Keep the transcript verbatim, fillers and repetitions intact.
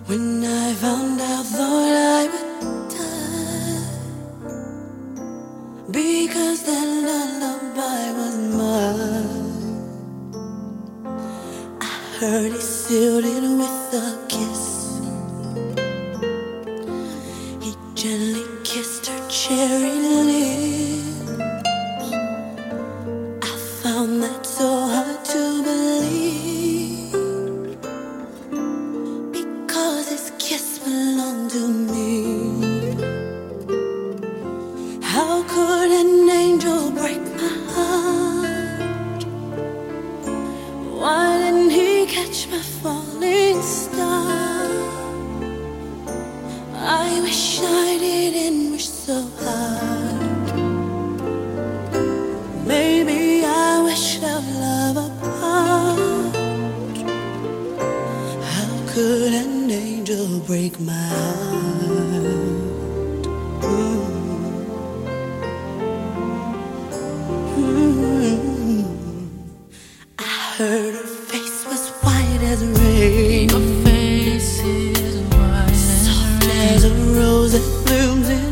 When I found out, thought I would die, because that lullaby was mine. I heard he sealed it with a kiss. He gently kissed her cherry lips. I found that so hard to believe, because his kiss belonged to me. How could an angel break my heart? Why didn't he catch my falling star? I wish I didn't wish so hard. Maybe I wished our love apart. How could an angel break my heart? Mm-hmm. I heard her face was white as rain. Her face is white, soft as a rose that blooms in